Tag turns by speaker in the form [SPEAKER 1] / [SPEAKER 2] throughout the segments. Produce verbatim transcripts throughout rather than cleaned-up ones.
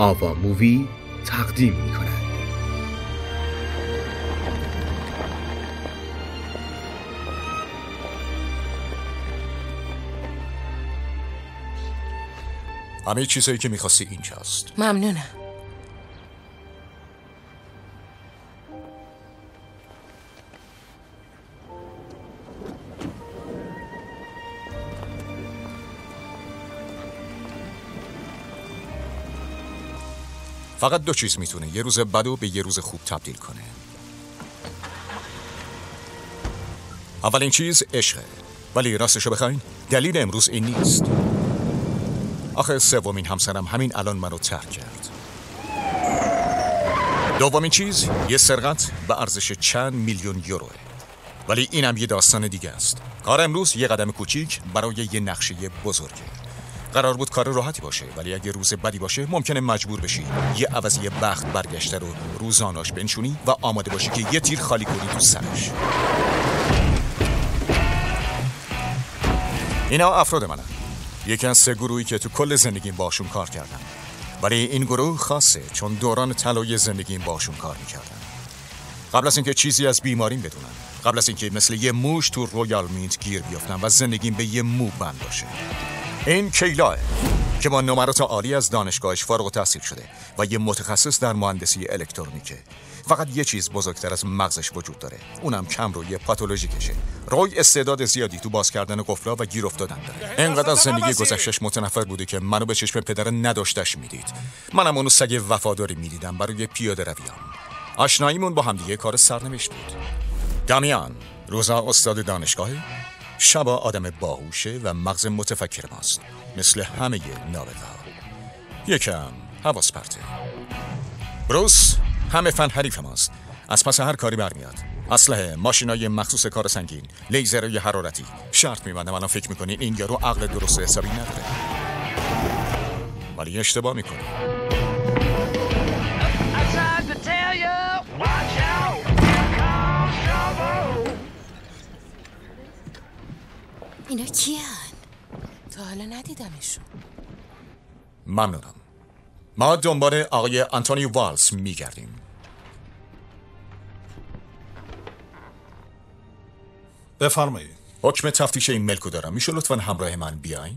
[SPEAKER 1] آوا مووی تقدیم می کند.
[SPEAKER 2] همه چیزایی که میخواستی اینجاست.
[SPEAKER 3] ممنونم.
[SPEAKER 2] فقط دو چیز میتونه یه روز بدو به یه روز خوب تبدیل کنه. اولین چیز عشقه، ولی راستشو بخواین دلیل امروز این نیست. آخه سومین همسرم همین الان منو ترک کرد. دومین چیز یه سرقت به ارزش چند میلیون یوروه، ولی اینم یه داستان دیگه است. کار امروز یه قدم کوچیک برای یه نقشه بزرگه. قرار بود کار راحتی باشه، ولی اگه روز بدی باشه ممکنه مجبور بشی یه عوضی بخت برگشته رو روزاناش بنشونی و آماده باشی که یه تیر خالی کنی تو سرش. اینا افراد منن، یکی از سه گروهی که تو کل زندگیم باشون کار کردم، ولی این گروه خاصه چون دوران طلایی زندگیم باشون کار میکردم. قبل از اینکه چیزی از بیماریم بدونم، قبل از اینکه مثل یه موش تو رویال مینت گیر بیافتم و زندگیم به یه مو بند باشه. این کیلاه که با نمرات عالی از دانشگاهش فارغ التحصیل شده و یه متخصص در مهندسی الکترونیکه. فقط یه چیز بزرگتر از مغزش وجود داره، اونم کم روی پاتولوژیکشه. روی استعداد زیادی تو باز کردن قفلا و گیر افتادن داره. اینقدر از زندگی گذشته‌اش متنفر بوده که منو به چشم پدر نداشتش میدید. منم اونو سگ وفاداری میدیدم برای پیاده رویام. آشناییمون با همدیگه کار سرنوشت بود. دامیان روزا استاد دانشگاهه، شبا آدم باهوشه و مغز متفکر ماست، مثل همه نابغه‌ها. یکم حواس پرته. بروس همه فن حریف ماست، از پس هر کاری برمیاد. اسلحه، ماشینای مخصوص کار سنگین، لیزرهای حرارتی. شرط میبندم الان فکر میکنین این یارو عقل درست حسابی نداره، ولی اشتباه میکنه.
[SPEAKER 3] اینا کیان؟ تا حالا ندیدمشون.
[SPEAKER 2] ممنونم. ما دنبال آقای آنتونی والز میگردیم.
[SPEAKER 4] بفرمایید.
[SPEAKER 2] حکم تفتیش این ملکو دارم، میشه لطفاً همراه من بیاین؟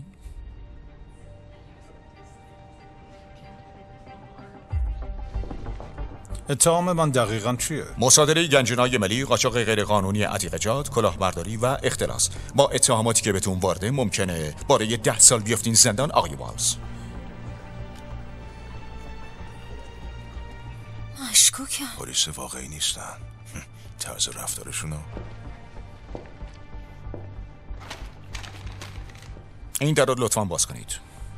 [SPEAKER 4] اتهام من دقیقاً چیه؟
[SPEAKER 2] مصادره گنجینه‌های ملی، قاچاق غیرقانونی عتیقه‌جات، کلاهبرداری و اختلاس. با اتهاماتی که بهتون وارده ممکنه برای ده سال بیافتین زندان آقای والز.
[SPEAKER 3] مشکوکم.
[SPEAKER 5] پلیس واقعی نیستن. طرز رفتارشونو.
[SPEAKER 2] این در رو لطفاً باز کنید.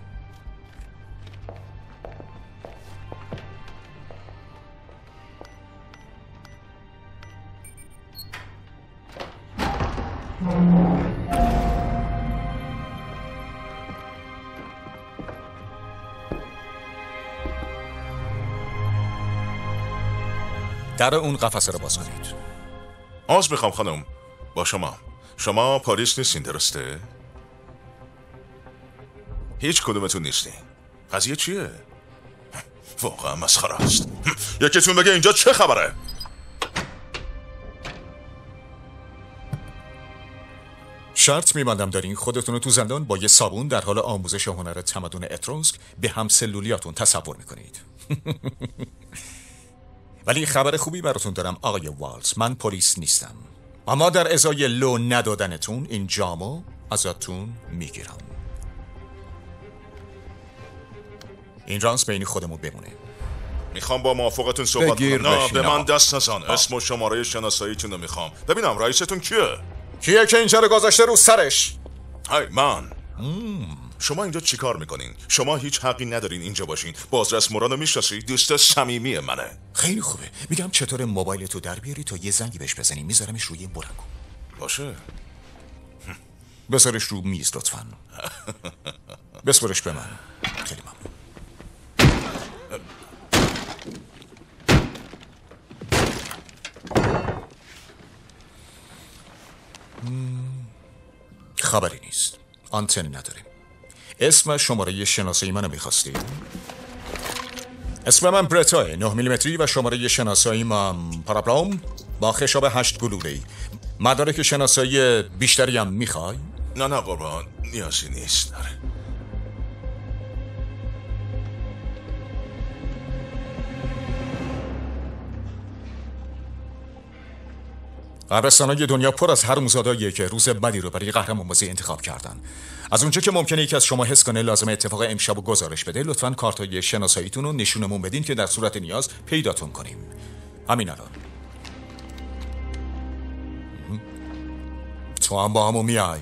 [SPEAKER 2] در اون قفسه رو باز کنید.
[SPEAKER 5] آز میخوام خانم، با شما شما پاریس نیستین درسته؟ هیچ کدومتون نیستین. قضیه چیه؟ واقعا مسخره است. یکیتون بگه اینجا چه خبره؟
[SPEAKER 2] شرط میبندم دارین خودتون رو تو زندان با یه صابون در حال آموزش هنر تمدن اتروسک به هم سلولیاتون تصور میکنید. ولی خبر خوبی براتون دارم آقای والز، من پلیس نیستم، اما در ازای لو ندادنتون این جامو ازتون میگیرم. این رانس بین خودمون بمونه.
[SPEAKER 5] میخوام با موافقتون صحبت کنم. نه به من دست نزن. اسم و شماره شناساییتون رو میخوام. ببینم رئیستون کیه؟
[SPEAKER 2] کیه که اینجا رو گذاشته رو سرش؟
[SPEAKER 5] های من مم. شما اینجا چی کار میکنین؟ شما هیچ حقی ندارین اینجا باشین. بازرس مورانو میشناسی؟ دوست صمیمی منه.
[SPEAKER 2] خیلی خوبه. میگم چطور موبایل تو در بیاری تا یه زنگی بهش بزنی. میذارمش روی این بلنگو.
[SPEAKER 5] باشه.
[SPEAKER 2] بذارش رو میز لطفاً. بسپرش به من. خیلی ممنون. خبری نیست. آنتن نداره. اسم شماره شناسایی منو میخواستی؟ اسم من برتاه، نه میلیمتری و شماره شناسایی من پارابلوم با خشاب هشت گلوله‌ای. مدارک شناسایی بیشتری هم میخوای؟
[SPEAKER 5] نه نه قربان، نیازی نیست. داره
[SPEAKER 2] قبرستان‌های دنیا پر از هرمزاداییه که روز بدی رو برای قهرمان بازی انتخاب کردن. از اونجا که ممکنه یکی از شما حس کنه لازمه اتفاق امشب رو گزارش بده، لطفاً کارتای شناساییتون رو نشونمون بدین که در صورت نیاز پیداتون کنیم. همین الان. تو هم با همون میای.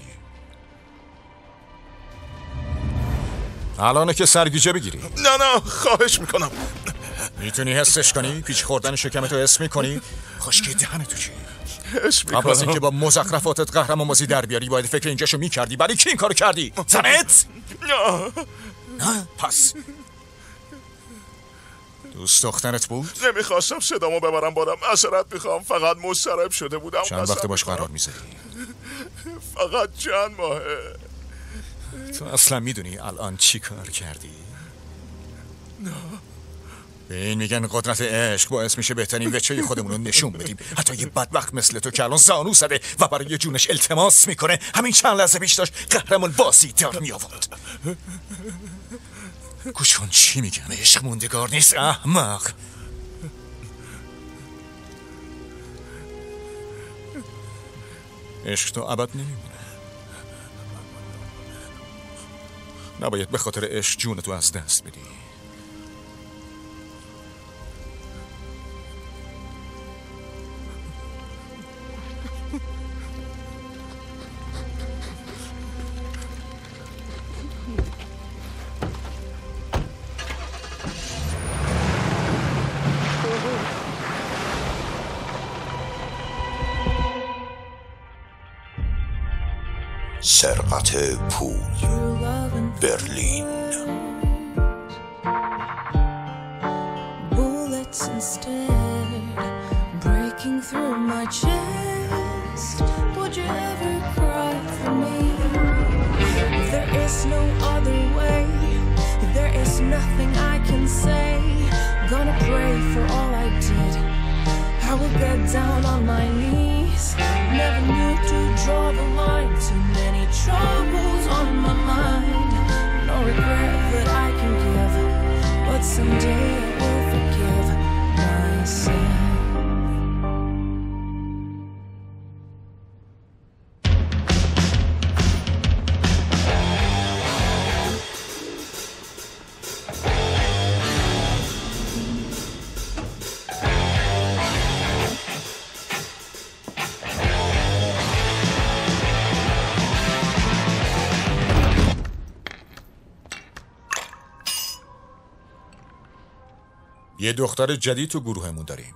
[SPEAKER 2] الانه که سرگیجه بگیری.
[SPEAKER 5] نه نه خواهش میکنم.
[SPEAKER 2] میتونی حسش کنی؟ پیچ خوردن شکمتو حس میکنی؟ خشکی دهنتو چی؟
[SPEAKER 5] حس میکنم.
[SPEAKER 2] قبل از اینکه با مزخرفاتت قهرمان بازی در بیاری باید فکر اینجاشو میکردی. برای کی این کارو کردی؟ زنت؟
[SPEAKER 5] نه
[SPEAKER 2] نه پس دوست دخترت بود؟
[SPEAKER 5] نمیخواستم صدامو ببرم بارم. معذرت میخوام، فقط مضطرب شده بودم.
[SPEAKER 2] چند وقت باش قرار میذاری؟
[SPEAKER 5] فقط چند ماهه.
[SPEAKER 2] تو اصلا میدونی الان چی کار کردی؟
[SPEAKER 5] نه.
[SPEAKER 2] به این میگن قدرت عشق باعث میشه بهترین وجهی خودمون رو نشون بدیم. حتی یه بدبخت مثل تو که الان زانو زده و برای جونش التماس میکنه، همین چند لحظه پیش داشت قهرمان بازی در میآورد. گوش کن چی میگن، عشق موندگار نیست احمق. عشق تو ابد نمیمونه. نباید به خاطر عشق جونتو از دست بدی.
[SPEAKER 6] سرقت پول، برلین. Bullets instead breaking through my chest. Would you ever cry for me? There is no other way. There is nothing I can say. Gonna pray for all I did. I will get down on my knees. Never knew to draw the line. Too many troubles on my mind. No regret that I can give, but someday I will forgive myself.
[SPEAKER 2] یه دختر جدید تو گروهمون داریم.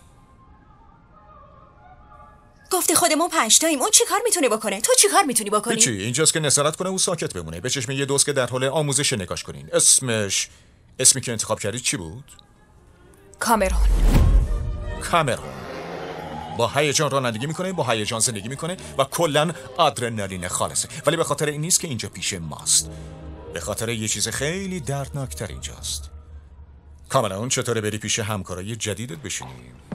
[SPEAKER 7] گفتی خودمون پنج تاییم. اون چی کار میتونه بکنه؟ تو چی کار میتونی بکنی؟
[SPEAKER 2] هیچی، اینجاست که نظارت کنه و ساکت بمونه. به چشم یه دوست که در حال آموزش نگاش کنین. اسمش اسمی که انتخاب کردید چی بود؟
[SPEAKER 7] کامرون.
[SPEAKER 2] کامرون با هیجان رانندگی میکنه، با هیجان زندگی میکنه و کلا آدرنالین خالصه. ولی به خاطر این نیست که اینجا پیش ماست. به خاطر یه چیز خیلی دردناکتر اینجاست. کامرون چطوره بری پیش همکارای جدیدت بشینی؟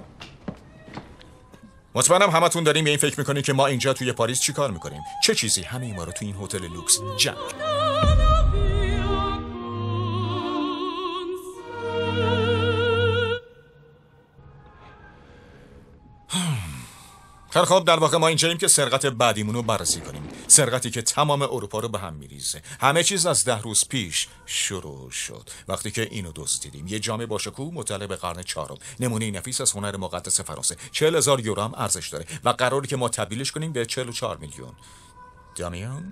[SPEAKER 2] مطمئنم همتون داریم به این فکر میکنین که ما اینجا توی پاریس چی کار میکنیم. چه چیزی همه ما رو توی این هتل لوکس جمع خیلی خب، در واقع ما اینجاییم که سرقت بعدیمون رو بررسی کنیم. سرقتی که تمام اروپا رو به هم میریزه. همه چیز از ده روز پیش شروع شد وقتی که اینو دزدیدیم. یه جام باشکوه مطلع به قرن چهارم، نمونه نفیس از هنر مقدس فرانسه. چهل هزار یورو هم ارزش داره و قراره که ما تبدیلش کنیم به چهل و چهار میلیون. دامیان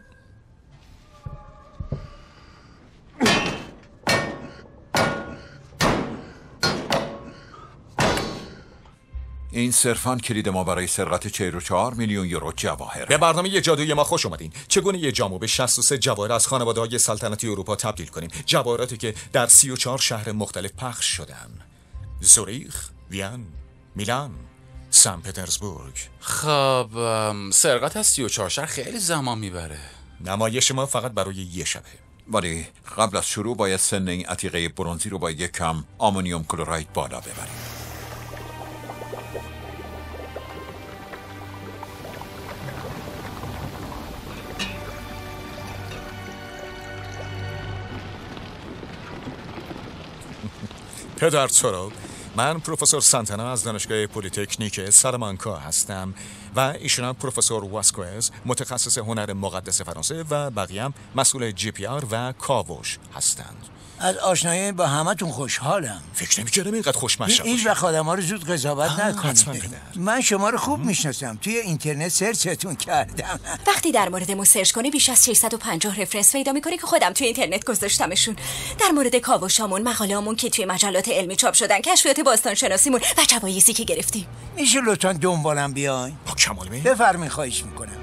[SPEAKER 8] این صرفاً کلید ما برای سرقت چهل و چهار میلیون یورو جواهر.
[SPEAKER 2] به برنامه یه جادوی ما خوش اومدین. چگونه یه جامو به شصت و سه جواهر از خانواده‌های سلطنتی اروپا تبدیل کنیم؟ جواهراتی که در سی و چهار شهر مختلف پخش شدن: زوریخ، وین، میلان، سن پترزبورگ.
[SPEAKER 9] خب سرقت از سی و چهار شهر خیلی زمان میبره.
[SPEAKER 2] نمایش ما فقط برای یه شبه.
[SPEAKER 8] ولی قبل از شروع باید سن این عتیقه برنزی رو با یک کم آمونیوم کلراید بالا ببریم.
[SPEAKER 2] پدر تو من پروفسور سانتانا از دانشگاه پلیتکنیک سالامانکا هستم و ایشون پروفسور واسکوئز متخصص هنر مقدس فرانسه و بقیه هم مسئول جی پی آر و کاوش هستند.
[SPEAKER 9] از آشنایی با همتون خوشحالم.
[SPEAKER 2] فکر نمی‌کردم اینقدر خوشمزه
[SPEAKER 9] این وقت آدم‌ها رو زود قضاوت نکنید.
[SPEAKER 2] پدر.
[SPEAKER 9] من شما رو خوب میشناسم. توی اینترنت سرچتون کردم.
[SPEAKER 7] وقتی در مورد ما سرچ کنی بیش از ششصد و پنجاه رفرنس پیدا می‌کنی که خودم توی اینترنت گذاشتمشون. در مورد کاوشامون، مقاله‌امون که توی مجلات علمی چاپ شدن، کشفیات باستانشناسیمون و جوایزی که گرفتیم.
[SPEAKER 9] میشه لطفاً دنبالم بیاین؟
[SPEAKER 2] با کمال میل.
[SPEAKER 9] بفرمایید، خواهش میکنم.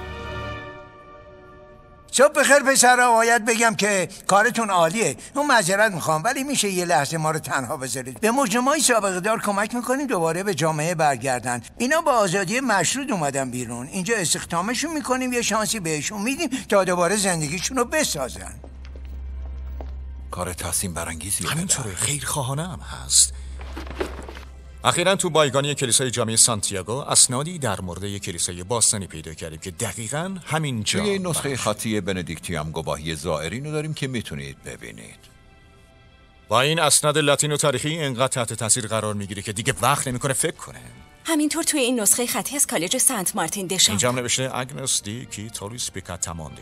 [SPEAKER 9] صبح بخیر پسرا. باید بگم که کارتون عالیه. اون معذرت میخوام ولی میشه یه لحظه ما رو تنها بذارید. به مجرمای سابقه دار کمک میکنیم دوباره به جامعه برگردن. اینا با آزادی مشروط اومدن بیرون. اینجا استخدامشون میکنیم، یه شانسی بهشون میدیم تا دوباره زندگیشون رو بسازن.
[SPEAKER 8] کار تحسین برانگیزیه.
[SPEAKER 2] همینطوره، خیرخواهانه هم هست. اخیراً تو بایگانی کلیسای جامع سانتیاگو اسنادی در مورد یک کلیسای باستانی پیدا کردیم که دقیقاً همین جا.
[SPEAKER 8] توی این نسخه خطی بندیکتی هم گواهی زائرین رو داریم که میتونید ببینید.
[SPEAKER 2] با این اسناد لاتین و تاریخی اینقدر تحت تاثیر قرار میگیره که دیگه وقت نمیکنه فکر کنه.
[SPEAKER 7] همینطور توی این نسخه خطی از کالج سنت مارتین دشام
[SPEAKER 2] اینجا هم نوشته اگنس دی کی تولیس پیکاتاموندی.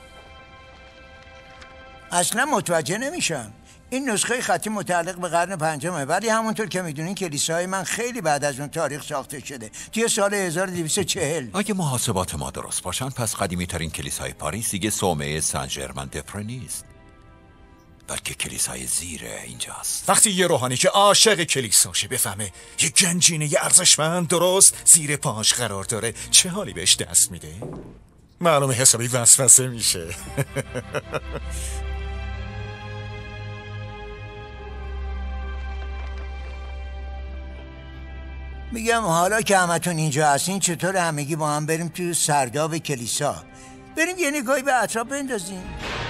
[SPEAKER 9] اصلا متوجه نمیشم. این نسخه خطی متعلق به قرن پنجمه ولی همونطور که میدونین کلیسای من خیلی بعد از اون تاریخ ساخته شده. توی سال هزار و دویست و چهل.
[SPEAKER 8] اگه محاسبات ما درست باشن پس قدیمی ترین کلیسای پاریس دیگه صومعه سن ژرمن د پره نیست، بلکه کلیسای زیره اینجاست.
[SPEAKER 2] وقتی یه روحانی که عاشق کلیساشه بفهمه یه گنجینه یه ارزشمند درست زیر پاش قرار داره، چه حالی بهش دست میده؟ معلومه حسابی وسوسه میشه.
[SPEAKER 9] میگم حالا که همتون اینجا هستین چطور همگی با هم بریم توی سرداب کلیسا، بریم یه نگاهی به اطراف بندازیم.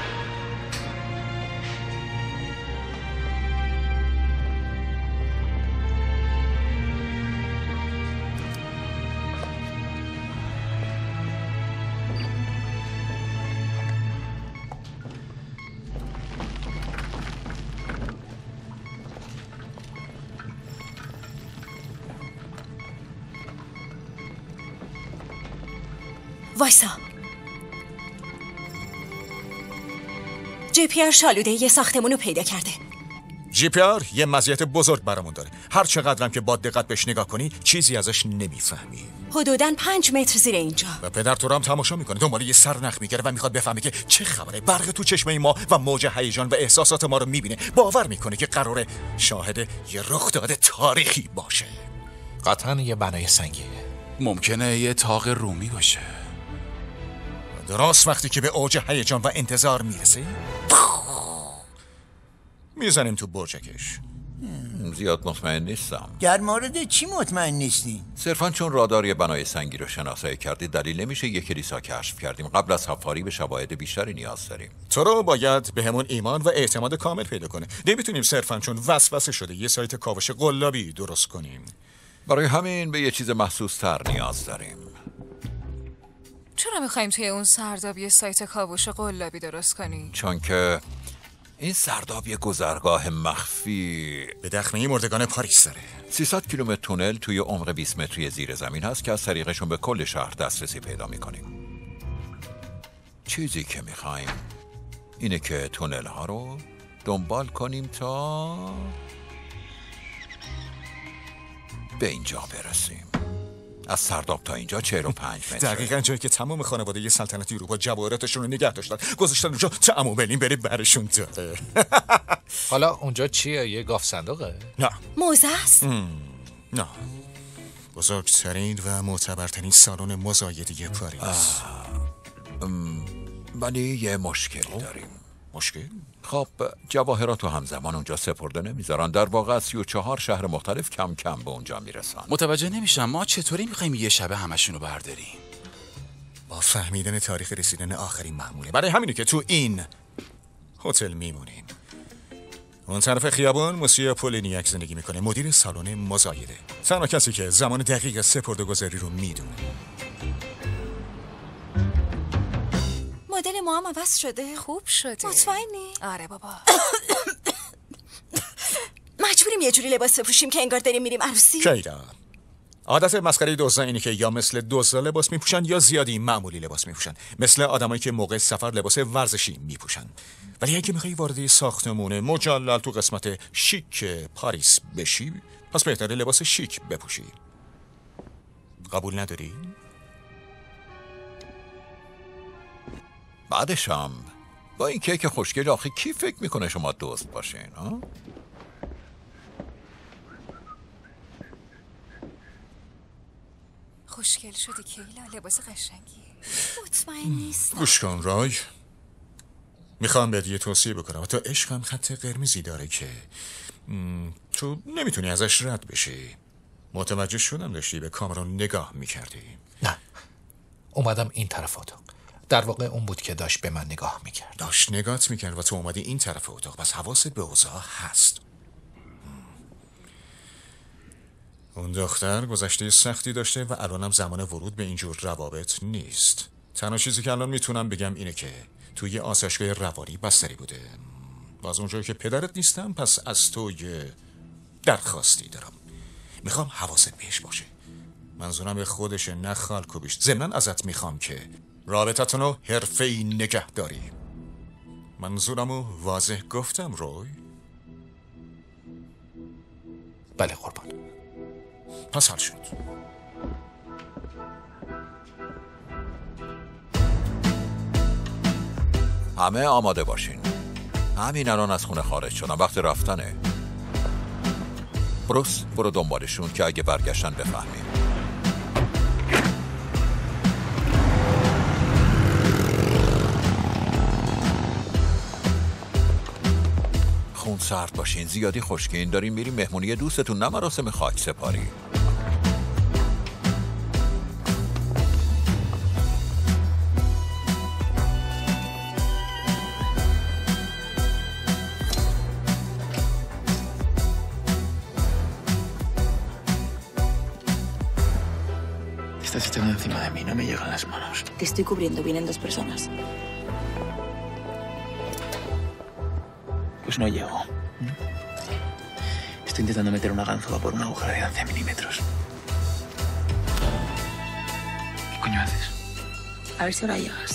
[SPEAKER 7] وایسا. جی پی آر شالوده یه ساختمون رو پیدا کرده.
[SPEAKER 2] جی پی آر یه مزیت بزرگ برامون داره. هر چقدرم که با دقت بهش نگاه کنی چیزی ازش نمیفهمی.
[SPEAKER 7] حدوداً پنج متر زیر اینجا.
[SPEAKER 2] و پدر تو رو هم تماشا میکنه، دنبال یه سرنخ میگره و میخواد بفهمه که چه خبره. برق تو چشمه ما و موج هیجان و احساسات ما رو میبینه. باور میکنه که قراره شاهد یه رخداد تاریخی باشه.
[SPEAKER 10] قطعاً یه بنای سنگیه. ممکنه یه تاق رومی باشه.
[SPEAKER 2] درست وقتی که به اوج هیجان و انتظار میرسه میزنیم تو برجکش.
[SPEAKER 8] زیاد مطمئن نیستم.
[SPEAKER 9] در مورد چی مطمئن نیستین؟
[SPEAKER 8] صرفاً چون رادار یه بنای سنگی رو شناسایی کردید دلیل نمیشه یک کلیسا کشف کردیم. قبل از سفاری به شواهد بیشتری نیاز داریم.
[SPEAKER 2] تو رو باید به همون ایمان و اعتماد کامل پیدا کنه. نمیتونیم صرفاً چون وسوسه شده یه سایت کاوش قلابی درست کنیم.
[SPEAKER 8] برای همین به یه چیز محسوس‌تر نیاز داریم.
[SPEAKER 3] چرا میخوایم توی اون سرداب یه سایت کاوش قلابی درست کنی؟
[SPEAKER 8] چون که این سرداب یه گذرگاه مخفی
[SPEAKER 2] به دخمه مردگان پاریس داره.
[SPEAKER 8] سیصد کیلومتر تونل توی عمق بیست متری زیر زمین هست که از طریقشون به کل شهر دسترسی پیدا میکنیم. چیزی که میخوایم اینه که تونل ها رو دنبال کنیم تا به اینجا برسیم. از سرداب تا اینجا چهل و پنج متر.
[SPEAKER 2] دقیقاً جایی که تمام خانواده ی سلطنتی اروپا جواهراتشون رو نگه داشتن، گذاشتن اونجا تا عمو بریم بره برشون داره.
[SPEAKER 10] حالا اونجا چیه؟ یه گاف صندوقه؟
[SPEAKER 2] نه.
[SPEAKER 7] موزه است؟
[SPEAKER 2] نه. بزرگترین و معتبرترین سالن مزایده پاریس.
[SPEAKER 8] ولی یه مشکلی داریم.
[SPEAKER 2] مشکل؟
[SPEAKER 8] خب جواهرات رو همزمان اونجا سپرده نمیذارن. در واقع از سی و چهار شهر مختلف کم کم به اونجا میرسن.
[SPEAKER 10] متوجه نمیشم ما چطوری میخوایم یه شبه همشونو برداریم؟
[SPEAKER 2] با فهمیدن تاریخ رسیدن آخرین محموله. برای همینه که تو این هتل میمونیم. اون طرف خیابان موسیو پولینیاک زندگی میکنه، مدیر سالن مزایده، تنها کسی که زمان دقیق سپرده‌گذاری رو میدونه.
[SPEAKER 7] مدل ما هم عوض شده.
[SPEAKER 3] خوب شده.
[SPEAKER 7] مطمئنی؟
[SPEAKER 3] آره بابا.
[SPEAKER 7] مجبوریم یه جوری لباس بپوشیم که انگار داریم میریم عروسی.
[SPEAKER 2] کیدا عادت مسخره دزدا اینه که یا مثل دزدا لباس میپوشن یا زیادی معمولی لباس میپوشن، مثل آدمایی که موقع سفر لباس ورزشی میپوشن. ولی اگه میخوای وارد ساختمون مجلل تو قسمت شیک پاریس بشی، پس بهتره لباس شیک بپوشی. قبول نداری؟
[SPEAKER 8] بعدشم با این کیک خوشگل آخه کی فکر میکنه شما دوست باشین؟ ها؟
[SPEAKER 3] خوشگل شدی کیلا، لباس قشنگی.
[SPEAKER 7] مطمئن نیستم.
[SPEAKER 2] گوش کن رای، میخوام بهت یه توصیه بکنم. تو عشقم خط قرمزی داره که م... تو نمیتونی ازش رد بشی. متوجه شدم داشتی به کامرون نگاه میکردی.
[SPEAKER 10] نه، اومدم این طرف اتاق. در واقع اون بود که داشت به من نگاه میکرد.
[SPEAKER 2] داشت نگات میکرد و تو اومدی این طرف اتاق، پس حواست به اوضاع هست. اون دختر گذشته سختی داشته و الانم زمان ورود به اینجور روابط نیست. تنها چیزی که الان میتونم بگم اینه که توی آسایشگاه روانی بستری بوده. و از اونجایی که پدرت نیستم، پس از تو یه درخواستی دارم. میخوام حواست بهش باشه. منظورم به خودشه، نه خالکوبیش. ضمناً ازت میخوام که رابطتونو حرفه‌ای نگه داری. منظورمو واضح گفتم روی؟
[SPEAKER 10] بله قربان.
[SPEAKER 2] پس حل شد.
[SPEAKER 8] همه آماده باشین. همین الان از خونه خارج شدن، وقت رفتنه. بروس برو دنبالشون که اگه برگشتن بفهمیم. خون سرد باشین، زیادی خشکین، دارین میریم مهمونی دوستتون، نه مراسم خاک سپاری.
[SPEAKER 11] Estás echando encima de mí, no me llegan las manos.
[SPEAKER 12] Te estoy cubriendo, vienen dos personas.
[SPEAKER 11] Pues no llego. Estoy intentando meter una ganzúa por una aguja de once milímetros. ¿Qué coño haces?
[SPEAKER 12] A ver si ahora llegas.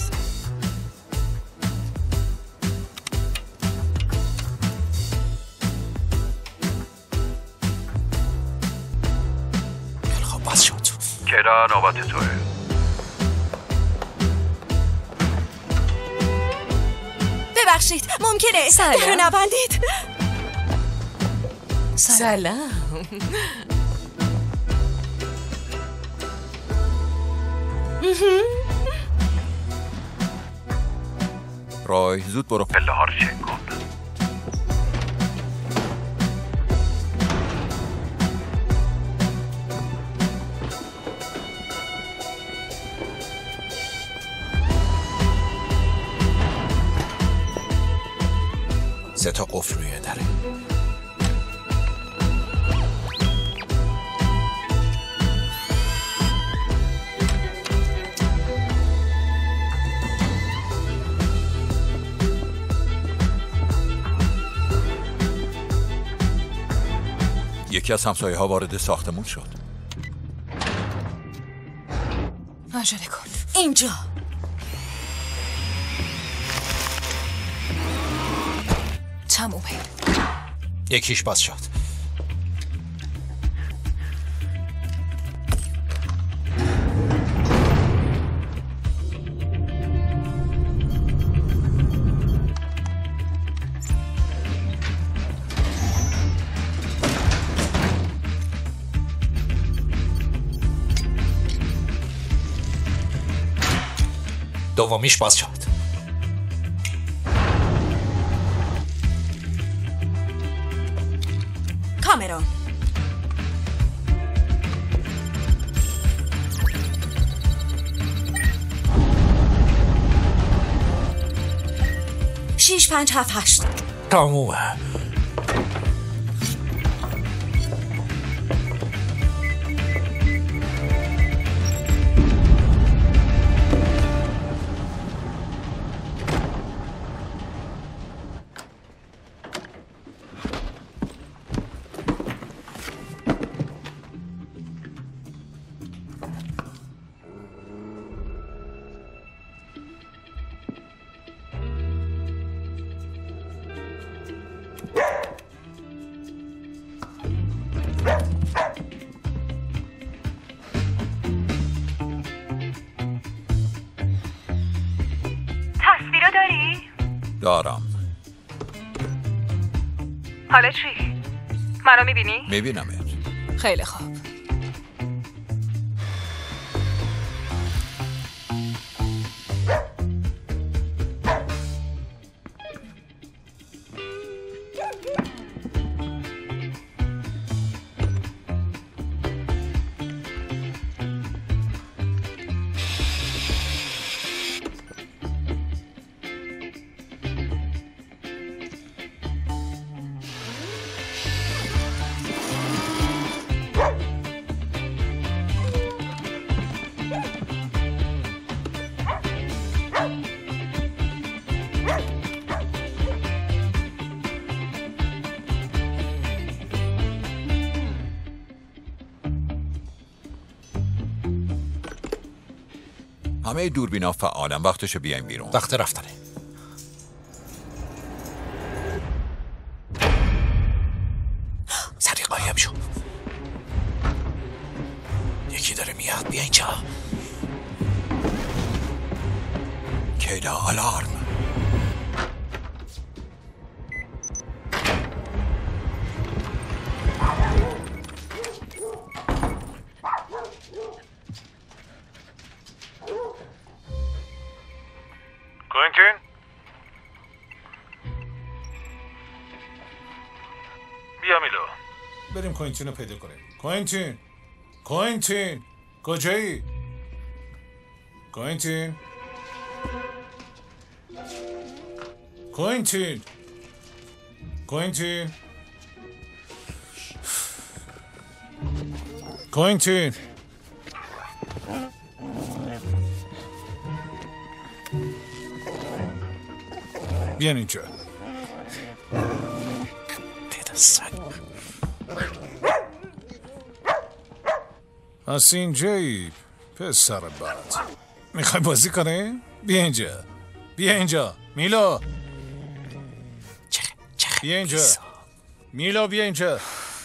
[SPEAKER 10] خب بس شد.
[SPEAKER 8] کیلا نوبت توه.
[SPEAKER 7] ببخشید، ممکنه در رو نبندید؟
[SPEAKER 3] سلام.
[SPEAKER 8] رای زود برو پله ها رو چک کن.
[SPEAKER 10] سه تا قفل روی دره.
[SPEAKER 8] یکی از همسایه ها وارد ساختمون شد.
[SPEAKER 3] عجله کن.
[SPEAKER 7] اینجا.
[SPEAKER 3] تمومه.
[SPEAKER 10] یکیش باز شد. دومیش باز شد.
[SPEAKER 7] کامرون. شیش پنج هفت هشت.
[SPEAKER 10] تمومه.
[SPEAKER 3] تصویرو داری؟
[SPEAKER 8] دارم.
[SPEAKER 3] حالا چی؟ منو میبینی؟
[SPEAKER 8] میبینمت.
[SPEAKER 3] خیلی خوب.
[SPEAKER 8] همه دوربینا فعالن. وقتشه بیایم بیرون.
[SPEAKER 10] وقت رفتنه. سریع قایم شو. یکی داره میاد. بیا اینجا. کیدا آلارم.
[SPEAKER 4] کوینتین؟ بیا میلو. بریم کوینتین رو پیدا کنیم. کوینتین کوینتین کجایی؟ کوینتین کوینتین کوینتین کوینتین بیان اینجا.
[SPEAKER 10] پیدا سگ.
[SPEAKER 4] از اینجایی پسر بد. میخوای بازی کنی؟ بیا اینجا. بیا اینجا میلو. بیا اینجا میلو. بیا اینجا.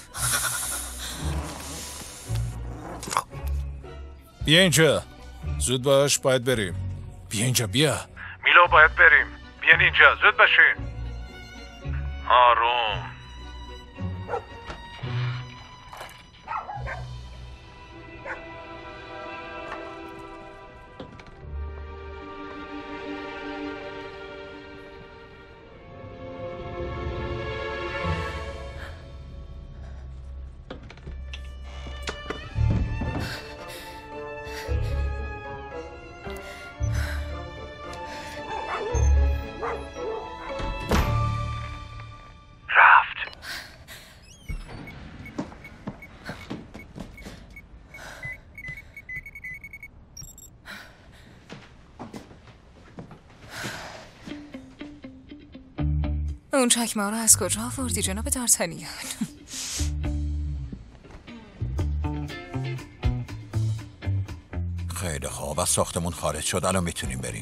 [SPEAKER 4] بیا اینجا. زود باش، باید بریم. بیا اینجا. بیا میلو، باید بریم. بیان اینجا، زود باشین. آروم.
[SPEAKER 3] اون چکمه ها رو از کجا آوردی جناب دارتانیان؟
[SPEAKER 8] خیلی خوب. از ساختمون خارج شد. الان میتونیم برین.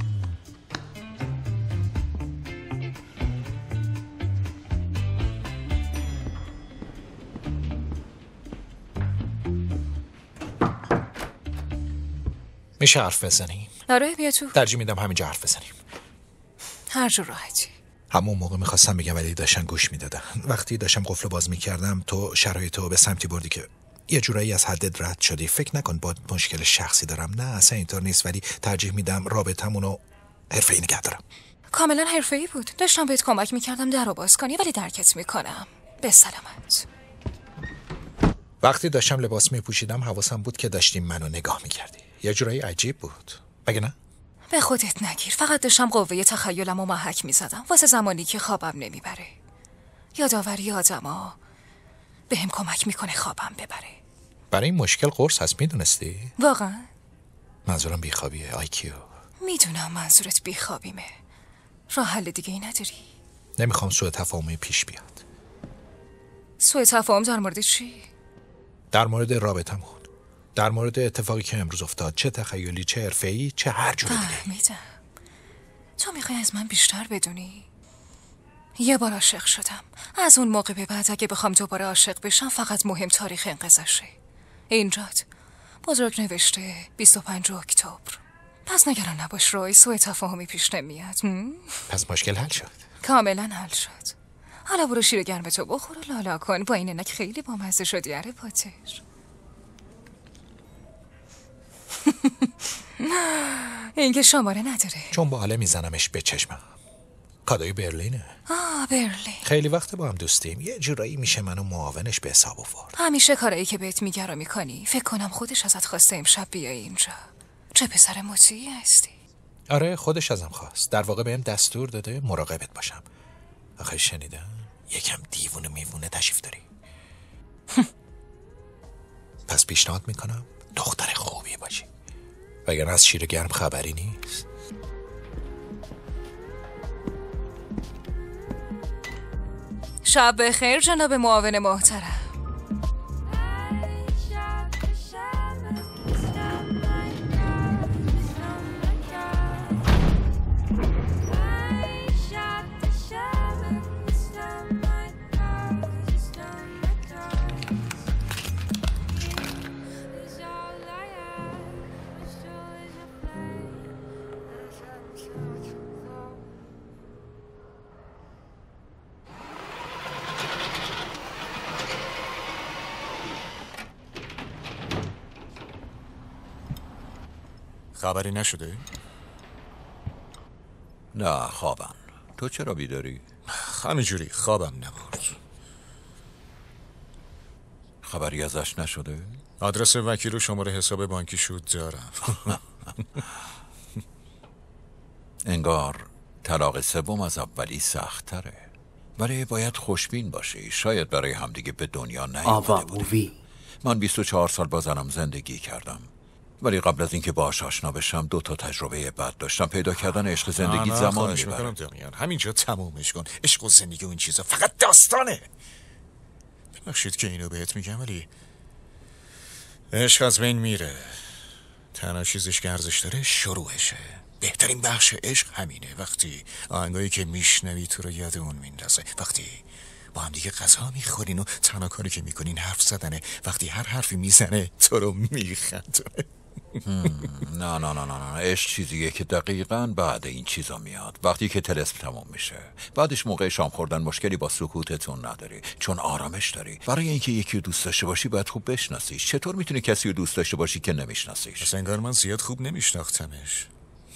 [SPEAKER 10] میشه حرف بزنیم؟
[SPEAKER 3] آره بیا تو.
[SPEAKER 10] ترجیح میدم همینجا حرف بزنیم.
[SPEAKER 3] هر جور راحتی.
[SPEAKER 10] همون موقع میخواستم بگم ولی داشتن گوش میدادن. وقتی داشتم قفل باز میکردم تو شرایطو به سمتی بردی که یه جورایی از حدت رد شدی. فکر نکن با مشکل شخصی دارم. نه اصلا اینطور نیست، ولی ترجیح میدم رابطمونو حرفه‌ای نگه دارم.
[SPEAKER 3] کاملا حرفه‌ای بود. داشتم بهت کمک میکردم درو باز کنی ولی درکت میکنم. به سلامت.
[SPEAKER 10] وقتی داشتم لباس میپوشیدم حواسم بود که داشتیم منو نگاه میکردی. یه جورایی عجیب بود. مگه نه؟
[SPEAKER 3] به خودت نگیر. فقط داشتم قوه تخیلم و محک میزدم واسه زمانی که خوابم نمیبره. یادآوری آدما به هم کمک میکنه خوابم ببره.
[SPEAKER 10] برای این مشکل قرص هست میدونستی؟
[SPEAKER 3] واقعا؟
[SPEAKER 10] منظورم بیخوابیه آی کیو.
[SPEAKER 3] میدونم منظورت بیخوابیمه. راه حل دیگه ای نداری؟
[SPEAKER 10] نمیخوام سوء تفاهمی پیش بیاد.
[SPEAKER 3] سوء تفاهم در مورد چی؟
[SPEAKER 10] در مورد رابطمون، در مورد اتفاقی که امروز افتاد، چه تخیلی، چه حرفه‌ای، چه هر جور دیگه.
[SPEAKER 3] میدم. تو میخوای از من بیشتر بدونی؟ یه بار عاشق شدم. از اون موقع به بعد اگه بخوام دوباره عاشق بشم فقط مهم تاریخ انقضاشه. اینجات بزرگ نوشته بیست و پنجم اکتبر. پس نگران نباش روی، سوء تفاهمی پیش نمیاد.
[SPEAKER 10] پس مشکل حل شد.
[SPEAKER 3] کاملا حل شد. حالا برو شیر گرم تو بخور و لالا کن. با این عینک خیلی بامزه شدی اره پاتر. این که شماره نداره.
[SPEAKER 10] چون با حاله میزنمش به چشمم. کادوی برلینه.
[SPEAKER 3] آه برلین.
[SPEAKER 10] خیلی وقت با هم دوستیم. یه جورایی میشه منو معاونش به حساب آورد.
[SPEAKER 3] همیشه کارایی که بهت میگه رو میکنی. فکر کنم خودش ازت خواسته امشب بیای اینجا. چه پسر مطیعی هستی.
[SPEAKER 10] آره خودش ازم خواست. در واقع بهم دستور داده مراقبت باشم. آخه شنیدم یکم دیوونه میوونه تشریف داری. پس پیشنهاد میکنم دختر خوبی باشی، وگرنه از شیر گرم خبری نیست.
[SPEAKER 3] شب بخیر جناب معاون محترم.
[SPEAKER 2] خبری نشده؟
[SPEAKER 8] نه خوابم. تو چرا بیداری؟
[SPEAKER 2] همینجوری خوابم نبرد.
[SPEAKER 8] خبری ازش نشده؟
[SPEAKER 2] آدرس وکیل و شماره حساب بانکی شد دارم.
[SPEAKER 8] انگار طلاق سوم از اولی سخت تره، ولی باید خوشبین باشی. شاید برای همدیگه به دنیا نیامده بودیم. من بیست و چهار سال با زنم زندگی کردم، ولی قبل از اینکه باهاش آشنا بشم دو تا تجربه بد داشتم. پیدا کردن عشق زندگی زمان میبره.
[SPEAKER 2] همینجا تمومش کن. عشق و زندگی و این چیزا فقط داستانه. ببخشید که اینو بهت میگم، ولی عشق از بین میره. تنها چیزش که ارزش داره شروعشه. بهترین بخش عشق همینه، وقتی آهنگایی که میشنوی تو رو یاد اون میندازه، وقتی با هم دیگه غذا میخورین و تنها کاری که میکنین حرف زدنه، وقتی هر حرفی میزنه تو رو میخندونه.
[SPEAKER 8] نه نه نه نه نه عشق چیزیه که دقیقاً بعد این چیزا میاد، وقتی که طلسم تمام میشه. بعدش موقع شام خوردن مشکلی با سکوتتون نداری، چون آرامش داری. برای اینکه یکی رو دوست داشته باشی باید خوب بشناسیش. چطور میتونی کسی رو دوست داشته باشی که نمیشناسیش؟
[SPEAKER 2] اصلا انگار من زیاد خوب نمیشناختمش.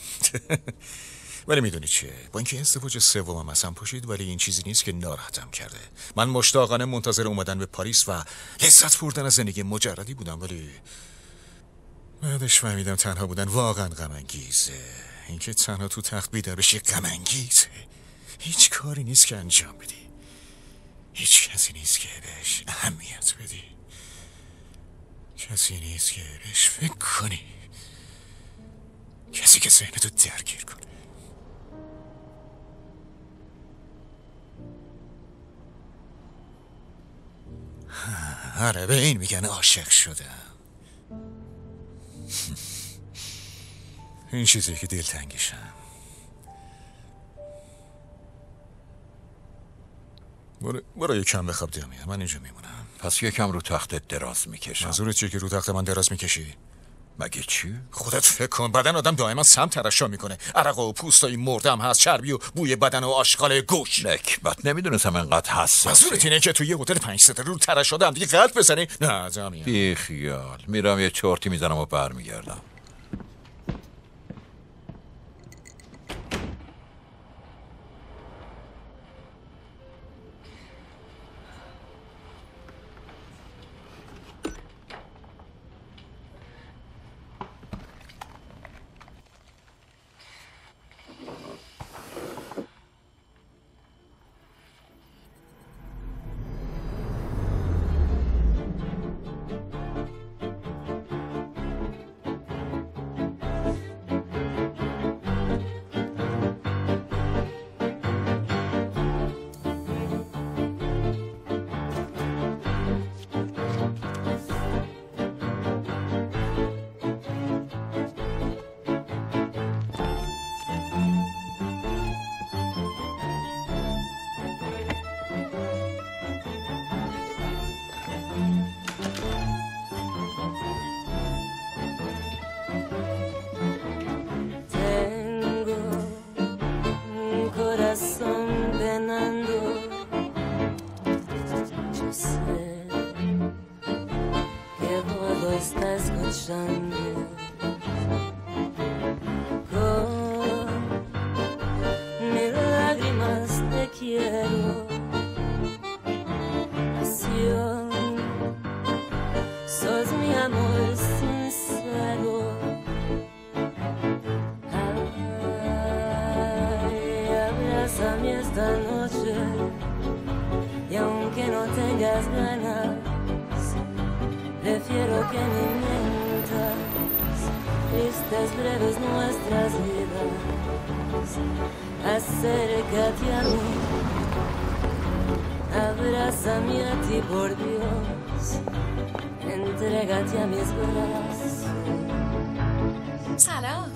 [SPEAKER 2] ولی میدونی چیه؟ با اینکه ازدواج سومم ازم پاشید، ولی این چیزی نیست که ناراحتم کرده. من مشتاقانه منتظر اومدن به پاریس و لذت بردن از زندگی مجردی بودم، ولی بعدش فهمیدم تنها بودن واقعا غم انگیزه. اینکه تنها تو تخت بیدار بشی غم انگیزه. هیچ کاری نیست که انجام بدی، هیچ کسی نیست که بهش اهمیت بدی، کسی نیست که بهش فکر کنی، کسی که ذهنتو درگیر کنه. آره به این میگن عاشق شدم. این چیزی که دلتنگشم. برو برو یکم بخواب دمیر، من اینجا میمونم.
[SPEAKER 8] پس یکم رو تختت دراز میکشم.
[SPEAKER 2] منظورت چیه که رو تخت من دراز میکشی؟
[SPEAKER 8] مگه چی؟
[SPEAKER 2] خودت فکر کن. بدن آدم دائما سم ترشح میکنه. عرق و پوستای مردم هست، چربی و بوی بدن و آشغال گوش.
[SPEAKER 8] نکبت نمیدونستم انقدر حساسی.
[SPEAKER 2] منظورت اینه که توی یه هتل پنج ستاره رو ترشح دادم دیگه قلب بزنی؟ نه دمیر.
[SPEAKER 8] بی خیال. میرم یه چرتی میزنم و برمیگردم.
[SPEAKER 6] marchando con mis lágrimas te quiero. Pasión, sos mi amor sincero. Ay, abrázame esta noche y aunque no tengas ganas, prefiero que me mientas. Tristes breves nuestras vidas, acércate a mí, abrázame a ti por Dios, entrégate a mis brazos.
[SPEAKER 3] سلام.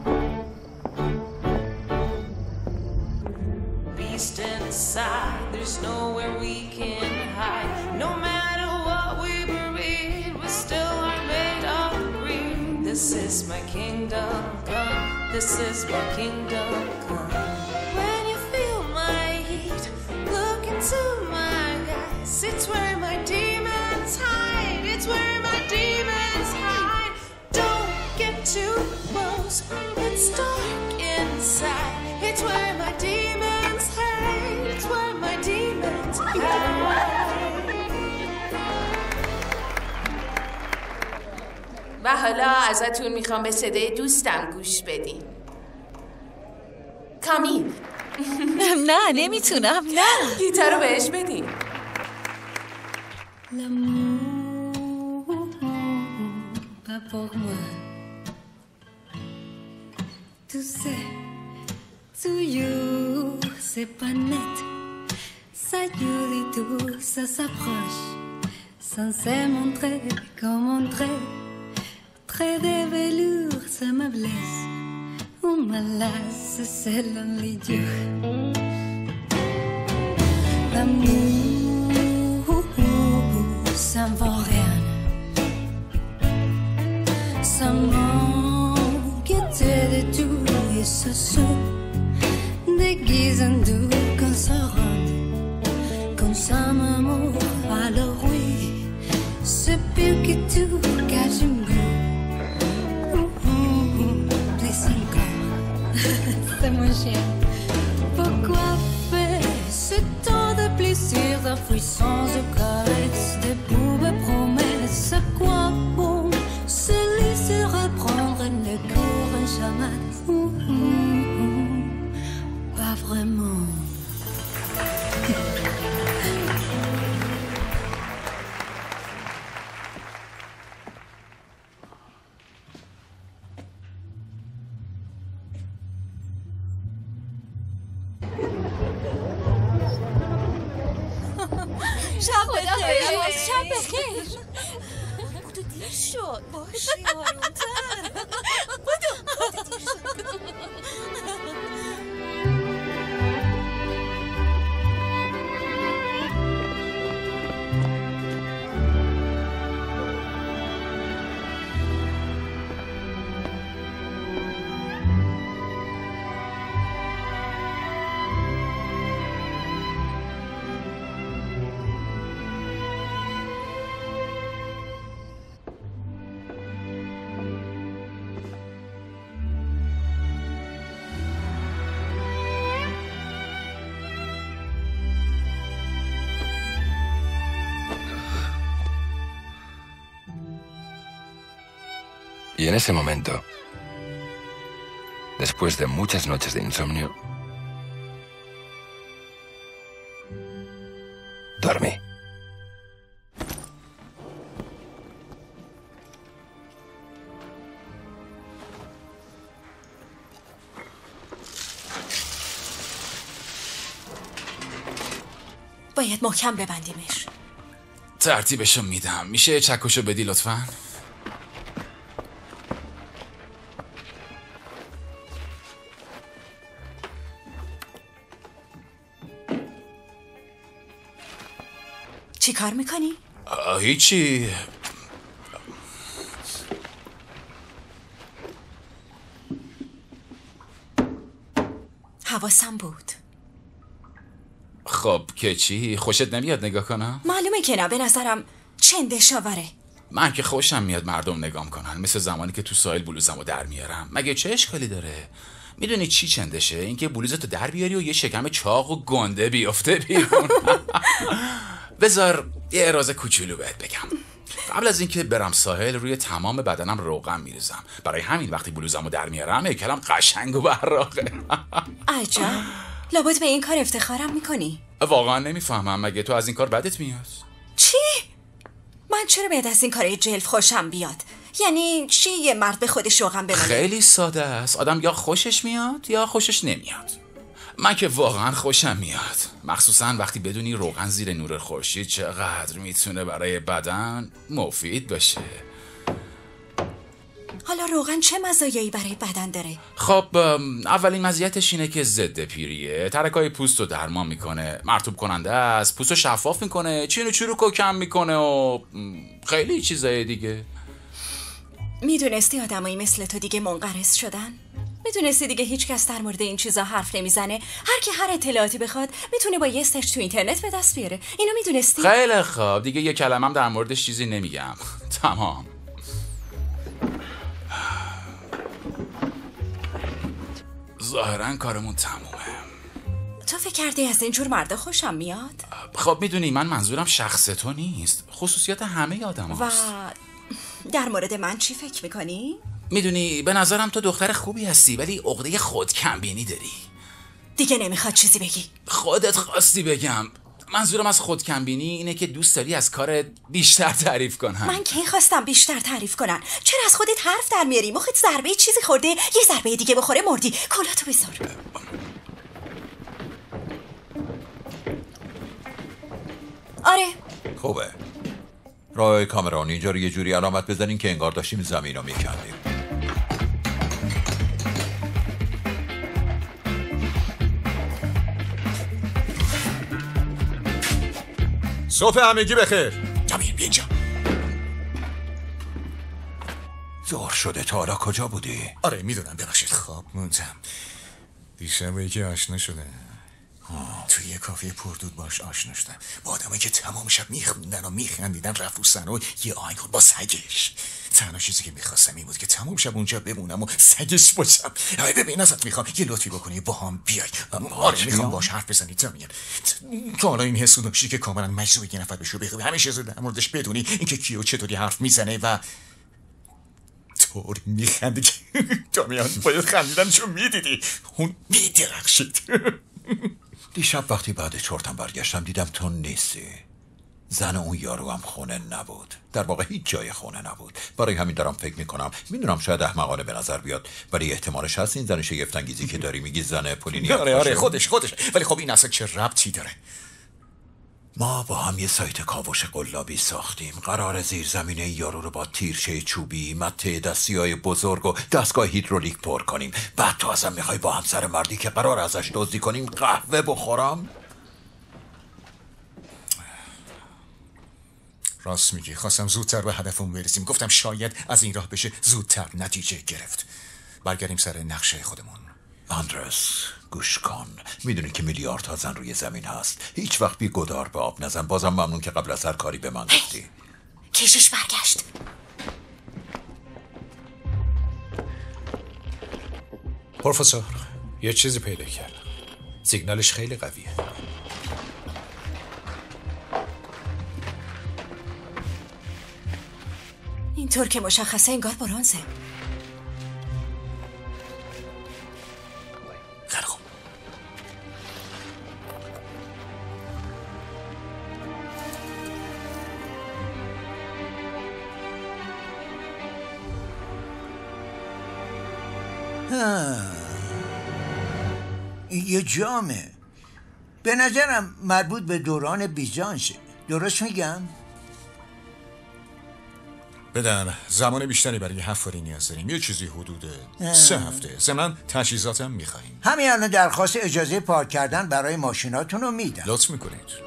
[SPEAKER 6] Beast inside, there's nowhere we can hide. No matter what we breed, we still are made of greed. This is my kingdom come, this is my kingdom come. When you feel my heat, look into my eyes. It's where my demons hide, it's where my demons hide. Don't get too close, it's dark inside. It's where my demons hide, it's where my demons hide.
[SPEAKER 13] و حالا ازتون میخوام به صدای دوستم گوش بدین. کامیل.
[SPEAKER 3] نه نمیتونم، نه.
[SPEAKER 13] گیتار رو بهش بدین.
[SPEAKER 6] L'amour, pas pour moi. Tu sais, toujours c'est pas net. Ça dure et tout, ça s'approche. Sans se montrer comme on trait. Très de velours, ça me blesse. Ou me lasse, c'est l'only Dieu. L'amour, ça ne vaut rien. Ça manque de tout et ça se déguise en doux quand ça rentre. Comme ça m'amour, alors oui, c'est pire que tout, car j'aime bien. C'est mon chien. Pourquoi faire ce temps de plaisir, de puissance, de caresse, de boubes promesses? À quoi bon se laisser reprendre le cours en chaman? Pas vraiment.
[SPEAKER 3] شب بخیر. شب بخیر. بودو دیر شد. باشه آرومتر. بودو بودو دیر شد.
[SPEAKER 14] Y en ese momento, después de muchas noches de insomnio, dormí.
[SPEAKER 7] باید محکم ببندیمش.
[SPEAKER 15] ترتیبشو میدم. میشه چکشو بدی لطفاً؟
[SPEAKER 7] چی کار میکنی؟
[SPEAKER 15] هیچی.
[SPEAKER 7] حواسم بود.
[SPEAKER 15] خب که چی؟ خوشت نمیاد نگاه کنم؟
[SPEAKER 7] معلومه که نه، به نظرم چنده شاوره.
[SPEAKER 15] من که خوشم میاد مردم نگام کنن، مثل زمانی که تو ساحل بلوزمو در میارم. مگه چه اشکالی داره؟ میدونی چی چندشه؟ اینکه بلوزتو در بیاری و یه شکم چاق و گنده بیفته بیرون. بذار یه اراز کوچولو بهت بگم. قبل از اینکه برم ساحل روی تمام بدنم روغن میریزم. برای همین وقتی بلوزمو در میارم هیکلم قشنگ و براقه.
[SPEAKER 7] عجب، لابد به این کار افتخارم میکنی.
[SPEAKER 15] واقعا نمیفهمم، مگه تو از این کار بدت میاد؟
[SPEAKER 7] چی؟ من چرا باید از این کارهای جلف خوشم بیاد؟ یعنی چی یه مرد به خودش روغن بمونه؟
[SPEAKER 15] خیلی ساده است. آدم یا خوشش میاد یا خوشش نمیاد. من که واقعا خوشم میاد، مخصوصا وقتی بدونی روغن زیر نور خورشید چقدر میتونه برای بدن مفید باشه.
[SPEAKER 7] حالا روغن چه مزایایی برای بدن داره؟
[SPEAKER 15] خب اولین مزیتش اینه که ضد پیریه، ترکای پوست رو درمان میکنه، مرطوب کننده است، پوست رو شفاف میکنه، چین و چروک رو کم میکنه و خیلی چیزای دیگه.
[SPEAKER 7] میدونستی آدمایی مثل تو دیگه منقرض شدن؟ میدونستی دیگه هیچ کس در مورد این چیزا حرف نمیزنه؟ هر کی هر اطلاعاتی بخواد میتونه با یه سرچ تو اینترنت به دست بیاره. اینو میدونستی؟
[SPEAKER 15] خیلی خوب، دیگه یه کلمه‌ام در موردش چیزی نمیگم. تمام. ظاهرا کارمون تمومه.
[SPEAKER 7] تو فکر کردی از اینجور مردا خوشم میاد؟
[SPEAKER 15] خب میدونی من منظورم شخص تو نیست، خصوصیات همه آدم هاست.
[SPEAKER 7] و در مورد من چی فکر میکنی؟
[SPEAKER 15] میدونی به نظرم تو دختر خوبی هستی ولی عقده خود کمبینی داری.
[SPEAKER 7] دیگه نمیخواد چیزی بگی؟
[SPEAKER 15] خودت خواستی بگم. منظورم از خود کمبینی اینه که دوست داری از کارت بیشتر تعریف کنن.
[SPEAKER 7] من کی خواستم بیشتر تعریف کنن؟ چرا از خودت حرف در میاری؟ مخت ضربه چیزی خورده، یه ضربه دیگه بخوره مردی. کلاتو بذار. آره
[SPEAKER 8] خوبه. راه کامران اینجا رو یه جوری علامت بزنین که انگار داشتیم زمین رو میکندیم.
[SPEAKER 2] صبح همگی بخیر.
[SPEAKER 8] جمعین بیا اینجا. ظهر شده، تا حالا کجا بودی؟
[SPEAKER 2] آره میدونم، ببخشید خواب موندم. دیشب یکی آشنا شده. توی یه کافه پردود باش آشنا شدم، با آدمایی که تمام شب میخوندن و میخندیدن، رفت رو سن و یه آهنگ خود با سگش. تنها چیزی که میخواستم این بود که تمام شب اونجا بمونم و سگش باشم. ببین ازت میخوام یه لطفی بکنی با هم بیای. آره میخوام باش حرف بزنی. تامین تو حالا این حسو داشتی که کاملا مجذوب یه نفر بشو، بخوای همیشه در موردش بدونی اینکه کیو چطوری حرف میزنه و طوری میخنده که تامیان باید خندیدنشو میدیدی. اون میدرخشید.
[SPEAKER 8] دیشب وقتی بعد چرتم برگشتم دیدم تو نیستی. زن اون یارو هم خونه نبود، در واقع هیچ جای خونه نبود. برای همین دارم فکر میکنم، میدونم شاید احمقانه به نظر بیاد ولی احتمالش هست این زن شگفت‌انگیزی که داری میگی زن پولینی.
[SPEAKER 2] آره آره خودش خودش ولی خب این اصلا چه ربطی داره؟
[SPEAKER 8] ما با هم یه سایت کاوش قلابی ساختیم. قرار زیر زمینه یارو رو با تیرچه چوبی، مته دستی‌های بزرگ و دستگاه هیدرولیک پر کنیم. بعد تو ازم میخوای با همسر مردی که قرار ازش دزدی کنیم قهوه بخورم؟
[SPEAKER 2] راست میگی، خواستم زودتر به هدفمون برسیم. گفتم شاید از این راه بشه زودتر نتیجه گرفت. برگردیم سر نقشه خودمون.
[SPEAKER 8] آندرس گوش کن، میدونی که میلیاردها زن روی زمین هست. هیچ وقت بی گدار به آب نزن. بازم ممنون که قبل از هر کاری به من گفتی.
[SPEAKER 7] کشش برگشت.
[SPEAKER 10] پروفسور یه چیزی پیدا کردم، سیگنالش خیلی قویه.
[SPEAKER 7] اینطور که مشخصه انگار برونزه.
[SPEAKER 2] خیلی خوب.
[SPEAKER 9] یه جامه به نظرم مربوط به دوران بیزانسه. درست میگم؟
[SPEAKER 2] بدن زمان بیشتری برای حفاری نیاز داریم. یه چیزی حدود سه هفته. ضمن تجهیزاتم میخواییم.
[SPEAKER 9] همین الان درخواست اجازه پارک کردن برای ماشیناتون رو میدم.
[SPEAKER 2] لطف میکنید.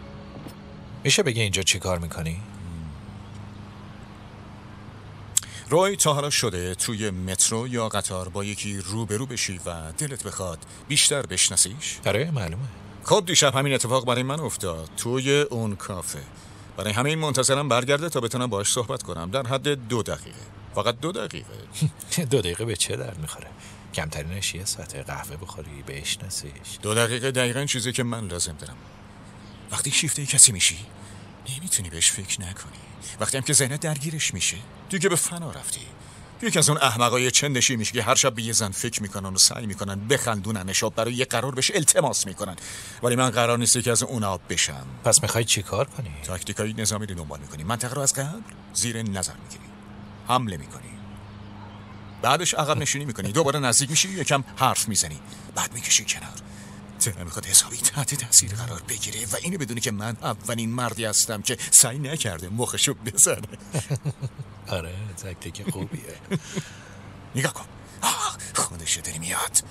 [SPEAKER 10] میشه بگی اینجا چی کار میکنی؟
[SPEAKER 2] روی تا حالا شده توی مترو یا قطار با یکی روبرو بشی و دلت بخواد بیشتر بشناسیش؟
[SPEAKER 10] آره معلومه.
[SPEAKER 2] خب دیشب همین اتفاق برای من افتاد توی اون کافه. برای همین منتظرم برگرده تا بتونم باهاش صحبت کنم در حد دو دقیقه. فقط دو دقیقه.
[SPEAKER 10] دو دقیقه به چه درد میخوره؟ کمترینش یه ساعت قهوه بخوری بشناسیش.
[SPEAKER 2] دو دقیقه دقیقاً چیزی که من لازم دارم. وقتی شیفته کسی میشی نمیتونی بهش فکر نکنی. وقتی هم که ذهنت درگیرش میشه دیگه به فنا رفتی. یکی از اون احمقای چندشی میشه که هر شب به یه زن فکر میکنن و سعی میکنن بخندوننش و برای یه قرار بهش التماس میکنن، ولی من قرار نیست که از اونا بشم.
[SPEAKER 10] پس میخوای چی کار کنی؟
[SPEAKER 2] تاکتیکای نظامی رو دنبال میکنی، منطقه رو از قبل زیر نظر میگیری، حمله میکنی، بعدش عقب نشینی میکنی، دوباره نزدیک میشی، یکم حرف میزنی، بعد میکشی کنار. دلم میخواد حسابی تحت تاثیر قرار بگیره و اینو بدونی که من اولین مردی هستم که سعی نکرده مخشو بزنه.
[SPEAKER 10] آره تاکتیک خوبیه.
[SPEAKER 2] نگاه کن، خودش داری میاد.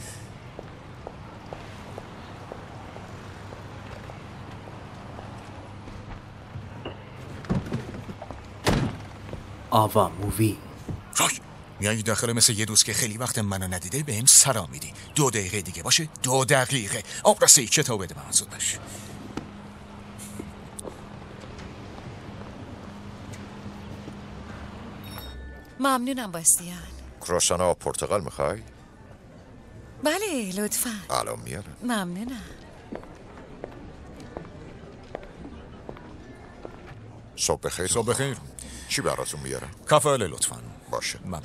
[SPEAKER 16] آوا مووی.
[SPEAKER 2] رای میایی داخل مثل یه دوست که خیلی وقت منو ندیده بهم سلام میدی. دو دقیقه دیگه باشه، دو دقیقه. آب رسه کتاب بده من زود باش.
[SPEAKER 3] ممنونم باستیان.
[SPEAKER 17] کروسان و پرتقال میخوای؟
[SPEAKER 3] بله لطفا.
[SPEAKER 17] الان میارم.
[SPEAKER 3] ممنونم.
[SPEAKER 17] صبح بخیر.
[SPEAKER 2] صبح بخیر.
[SPEAKER 17] چی براتون میارم؟
[SPEAKER 2] کافه لطفا.
[SPEAKER 17] باشه.
[SPEAKER 2] ممنونم.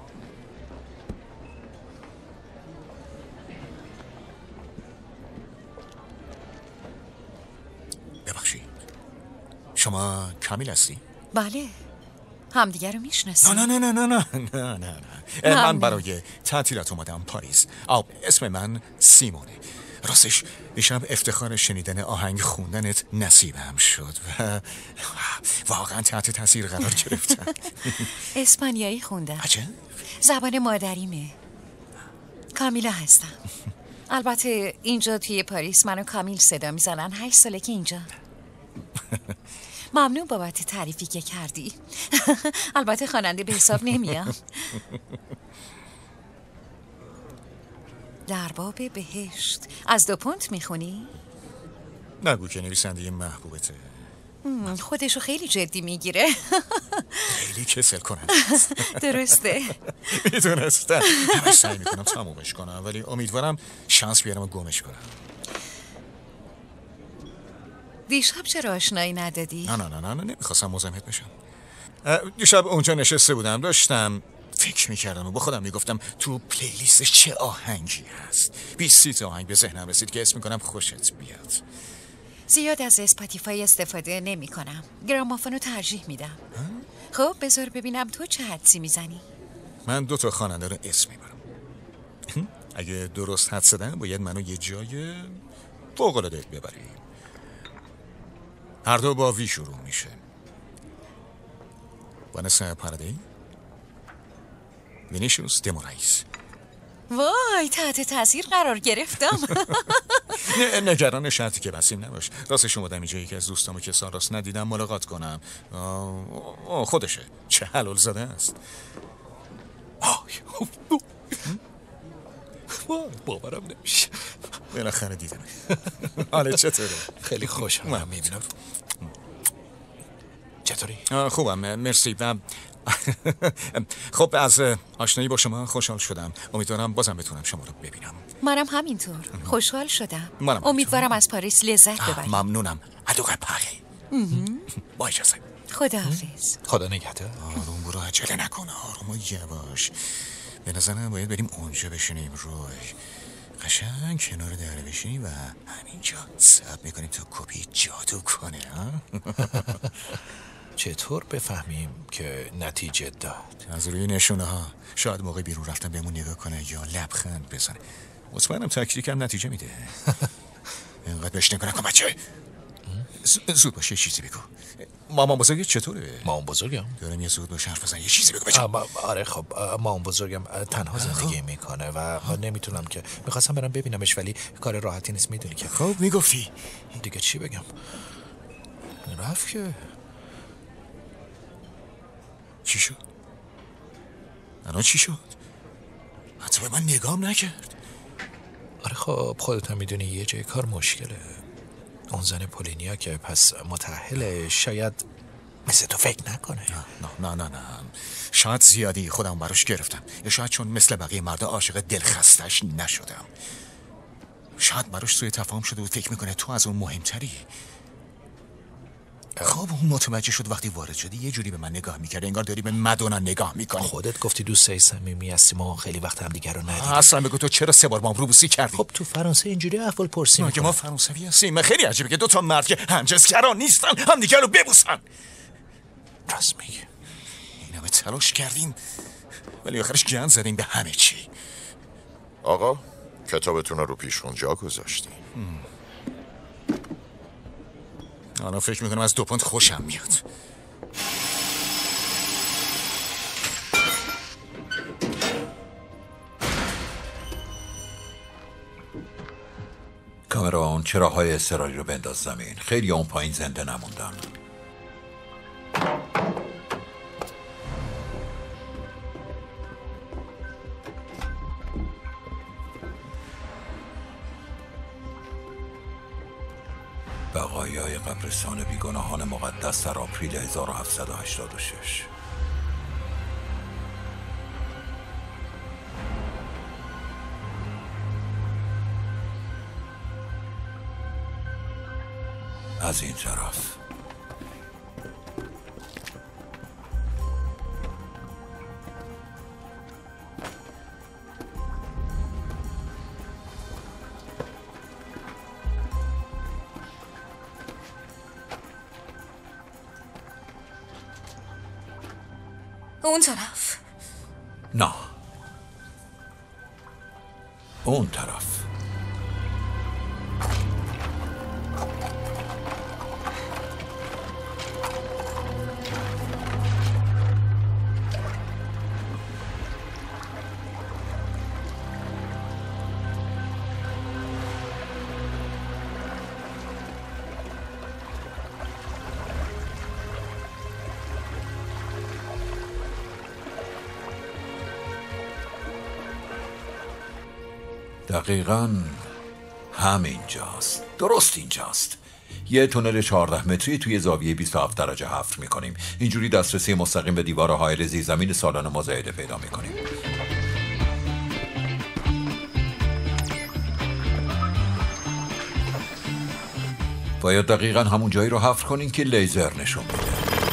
[SPEAKER 2] ببخشید شما کامیل هستی؟
[SPEAKER 3] بله همدیگه رو میشناسیم.
[SPEAKER 2] نه نه نه نه نه نه نه نه من برای تعطیلات اومدم پاریس. آب اسم من سیمونه. راستش دیشب افتخار شنیدن آهنگ خوندنت نصیبم شد و واقعا تحت تاثیر قرار گرفتم.
[SPEAKER 3] اسپانیایی خوندم.
[SPEAKER 2] عجب؟
[SPEAKER 3] زبان مادریمه. کامیلا هستم. البته اینجا توی پاریس منو کامیل صدا میزنن. هشت ساله که اینجا. ممنون بابت تعریفی که کردی. البته خواننده به حساب نمیام. در باب بهشت از دو پونت میخونی؟
[SPEAKER 2] نگو که نویسنده محبوبته.
[SPEAKER 3] خودشو خیلی جدی میگیره.
[SPEAKER 2] خیلی کسل کننده.
[SPEAKER 3] درسته.
[SPEAKER 2] میدونستم. همش سعی میکنم تمومش کنم ولی امیدوارم شانس بیارم و گمش کنم.
[SPEAKER 3] دیشب چرا آشنایی ندادی؟
[SPEAKER 2] نه نه نه نه نه نمیخواستم مزاحمت بشم. دیشب اونجا نشسته بودم داشتم فکر میکردم و با خودم میگفتم تو پلیلیست چه آهنگی هست. بیست تا آهنگ به ذهنم رسید که اسم میکنم خوشت بیاد.
[SPEAKER 3] زیاد از اسپاتیفای استفاده نمی کنم. گرامافونو ترجیح میدم. خب بذار ببینم تو چه حدسی میزنی؟
[SPEAKER 2] من دو تا خواننده رو اسم میبرم. اگه درست حدس زدم باید منو یه جای فوق‌العاده ببری. هر دو با وی شروع میشه. وانسا پارادی، وینیشوس دمورایس.
[SPEAKER 3] وای تحت تاثیر قرار گرفتم.
[SPEAKER 2] نه نگران شرطی که بسیم نباش. راستش اومدم اینجا یکی از دوستامو که سال راست ندیدم ملاقات کنم. آه خودشه چه حلال زده است. باورم نمیشه. بالاخره دیدم. حالا چطوره؟
[SPEAKER 10] خیلی خوشحالم میبینم. چطوری؟
[SPEAKER 2] خوبم مرسی. و خب از آشنایی با شما خوشحال شدم. امیدوارم بازم بتونم شما رو ببینم.
[SPEAKER 3] منم همینطور خوشحال شدم.
[SPEAKER 2] منم
[SPEAKER 3] امیدوارم از پاریس لذت ببری.
[SPEAKER 2] ممنونم. ادو قپاقی. با اجازه.
[SPEAKER 3] خداحافظ.
[SPEAKER 10] خدا نگهدار.
[SPEAKER 2] آروم برو عجله نکن. آروم و یواش. به نظرم باید بریم اونجا بشینیم روی قشنگ کنار دره بشینیم و همینجا صبر میکنیم تا کپی جادو کنه.
[SPEAKER 10] چطور بفهمیم که نتیجه داد؟
[SPEAKER 2] از روی نشونه ها. شاید موقع بیرون رفتن بهمون نگاه کنه یا لبخند بزنه. مطمئنم تاکتیکم نتیجه میده. اینقدر بهش نگاه نکن بچه. زود باشه یه چیزی بگو. مامان بزرگت چطوره؟
[SPEAKER 10] مامان بزرگم؟
[SPEAKER 2] دارم یه زود باشه حرف بزن یه چیزی بگو بچه.
[SPEAKER 10] آره خب مامان بزرگم تنها زندگی میکنه و نمیتونم که میخواستم برم ببینمش ولی کار راحتی نیست میدونی که.
[SPEAKER 2] خب میگفتی
[SPEAKER 10] دیگه چی بگم؟ رفت که.
[SPEAKER 2] چی شد؟ الان چی شد؟ حتی به من نگام نکرد.
[SPEAKER 10] آره خب خودت هم میدونی یه جای کار مشکله. اون زن پولینیا که پس متأهله شاید مثل تو فکر نکنه.
[SPEAKER 2] نه نه نه نه شاید زیادی خودم براش گرفتم، یا شاید چون مثل بقیه مردا عاشق دلخستش نشدم. شاید براش سوء تفاهم شده و فکر میکنه تو از اون مهمتری. خب اون متوجه شد وقتی وارد شدی یه جوری به من نگاه میکرد انگار داری به مدونا نگاه میکنی.
[SPEAKER 10] خودت گفتی دوستای صمیمی هستیم و خیلی وقت هم دیگه رو ندیدیم.
[SPEAKER 2] اصلا بگو تو چرا سه بار با هم روبوسی کردی؟
[SPEAKER 10] خب تو فرانسه اینجوری احوال پرسی میکنن.
[SPEAKER 2] ما فرانسوی هستیم. خیلی عجیبه که دو تا مرد که همجنسگرا نیستن هم دیگه رو ببوسن.
[SPEAKER 10] راست میگی.
[SPEAKER 2] اینا به تلاش کردیم ولی آخرش گند زدیم به همه چی.
[SPEAKER 17] آقا کتابتون رو پیشون جا گذاشتیم.
[SPEAKER 2] الان فکر میکنم از دو پوند خوشم میاد.
[SPEAKER 8] کامرا اون چراغ‌های اضطراری رو بنداز زمین. خیلی اون پایین زنده نموندن. بقایای قبرستان بیگناهان مقدس در آپریل هزار و هفتصد و هشتاد و شش. از این طرف
[SPEAKER 3] اون طرف.
[SPEAKER 8] نه اون طرف. دقیقاً همینجاست. درست اینجاست. یه تونل چهارده متری توی زاویه بیست و هفت درجه حفر میکنیم. اینجوری دسترسی مستقیم به دیوار حائل زیرزمین سالن مزایده پیدا میکنیم. باید دقیقاً همون جایی رو حفر کنیم که لیزر نشون میده.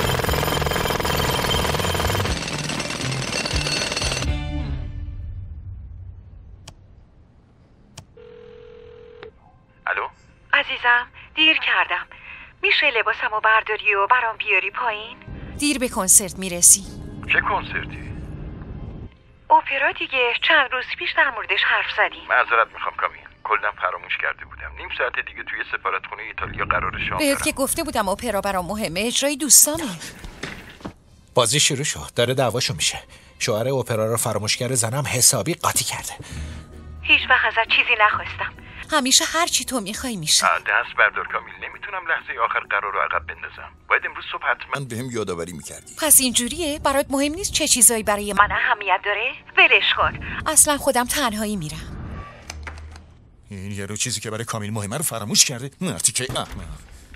[SPEAKER 16] دیر کردم. میشه لباسمو برداری و برام بیاری پایین؟
[SPEAKER 3] دیر به کنسرت میرسی.
[SPEAKER 18] چه کنسرتی؟
[SPEAKER 16] اپرا دیگه. چند روز پیش در موردش حرف زدیم.
[SPEAKER 18] معذرت میخوام کامی. کلا فراموش کرده بودم. نیم ساعت دیگه توی سفارتخونه ایتالیا قرار شام
[SPEAKER 3] بهت که گفته بودم اپرا برام مهمه. اجرای دوستامه.
[SPEAKER 10] بازی شروع شد. داره دعواشو میشه. شوهر اپرا رو فراموشگر زنم حسابی قاطی کرده.
[SPEAKER 16] هیچ وقت ازت چیزی نخواستم.
[SPEAKER 3] همیشه هر چی تو میخوای میشه.
[SPEAKER 18] دست بردار کامیل. نمیتونم لحظه آخر قرار رو عقب بندازم. باید امروز صبح حتما
[SPEAKER 2] بهم یادآوری میکردی.
[SPEAKER 3] پس اینجوریه؟ برات مهم نیست چه چیزایی برای
[SPEAKER 16] من اهمیت داره؟ ولش کن.
[SPEAKER 3] اصلا خودم تنهایی میرم.
[SPEAKER 2] این یه رو چیزی که برای کامیل مهمه رو فراموش کرده. مرتی که احمق.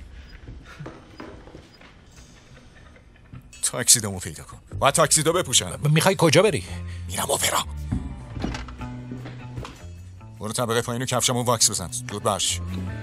[SPEAKER 2] تاکسیدومو پیدا کن. باید تاکسیدو بپوشم.
[SPEAKER 10] میخوای کجا بری؟
[SPEAKER 2] میرم اپرا. برو طبقه پایین و کفشمو واکس بزن. دود باش.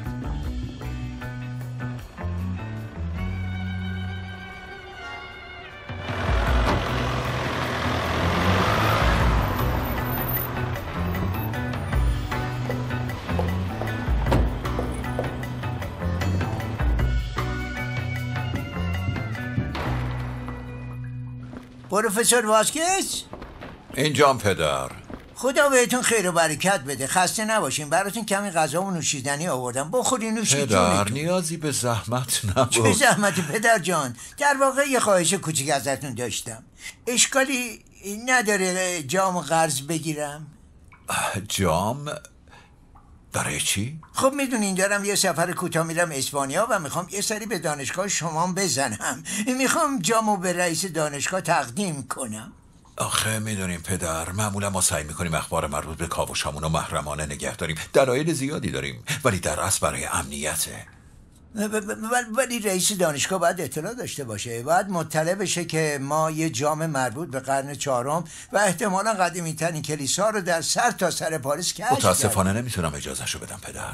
[SPEAKER 9] پروفسور واسکز؟
[SPEAKER 8] اینجام پدر.
[SPEAKER 9] خدا بهتون خیر و برکت بده. خسته نباشین. براتون کمی غذا و نوشیدنی آوردم. بخورین نوشید جونتون.
[SPEAKER 8] پدر نیازی به زحمت نبود.
[SPEAKER 9] چه زحمتی پدر جان؟ در واقع یه خواهش کوچیک ازتون داشتم. اشکالی نداره جام قرض بگیرم؟
[SPEAKER 8] جام؟ برای چی؟
[SPEAKER 9] خب میدونین دارم یه سفر کوتاه میرم اسپانیا و میخوام یه سری به دانشگاه شما بزنم. میخوام جامو به رئیس دانشگاه تقدیم کنم.
[SPEAKER 8] آخه میدونیم پدر، معمولا ما سعی میکنیم اخبار مربوط به کاوشامون رو محرمانه نگه داریم. دلایل زیادی داریم ولی در اصل برای امنیته.
[SPEAKER 9] ولی رئیس دانشگاه باید اطلاع داشته باشه، باید مطلع بشه که ما یه جام مربوط به قرن چهارم و احتمالا قدیمی ترین کلیسا رو در سر تا سر پاریس کشف کردیم.
[SPEAKER 8] متاسفانه نمیتونم اجازهشو بدم پدر.